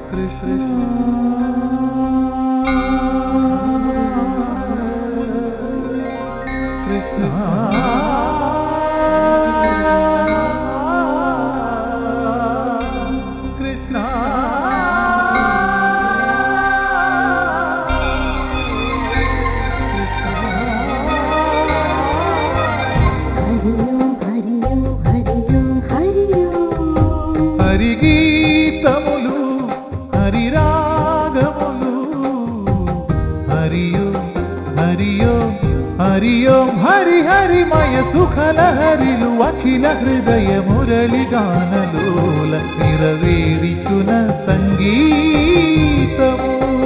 హరిగీతములు హరిరాగములు హరి ఓం హరి ఓం హరి హరిమయ సుఖలహరిలు అఖిల హృదయ మురళి గానలోల నిరవేరిచున సంగీతము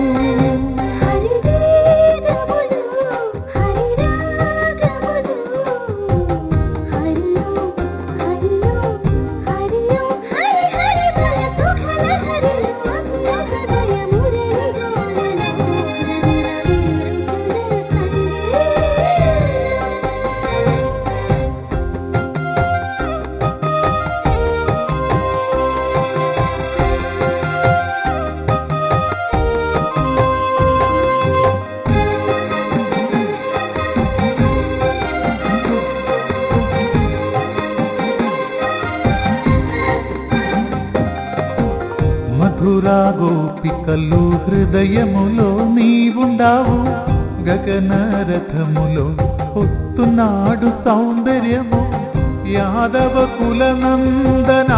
మధురా గోపికలు హృదయములో నీవుండావు గగన రథములో పొత్తున్నాడు సౌందర్యము యాదవ కులనందనా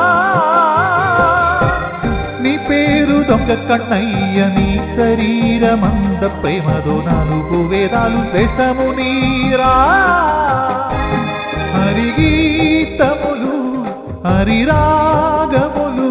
నీ పేరు దొంగ కన్నయ్య నీ శరీరమంద ప్రేమదో 4 వేదాలు దేశము నీరా హరిగీతములు హరిరాగములు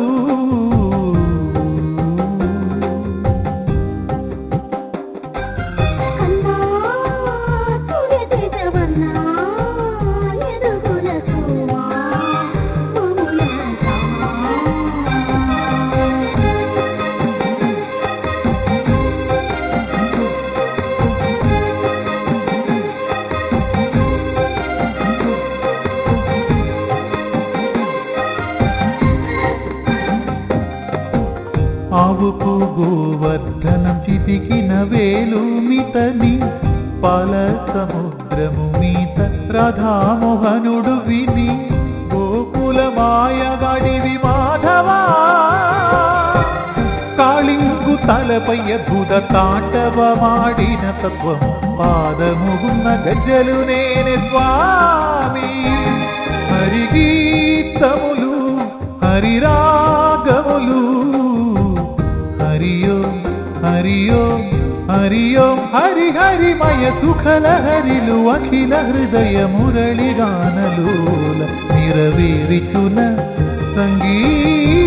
ఆవుకు గోవర్ధనం చితికిన వేలుమితని పాల సముద్రము మీత రాధామోహనుడు విని గోకుల మాయగాడివి మాధవా కాళింగు తలపై అద్భుత తాండవమాడిన తత్వము పాదముగున్న గజ్జలు నేనే స్వామి హరిగీతములు హరిరాగములు హరి ఓం హరి ఓం హరి హరిమయ సుఖలహరిలు అఖిల హృదయ మురళి గానలోల నిరవేరిచున సంగీ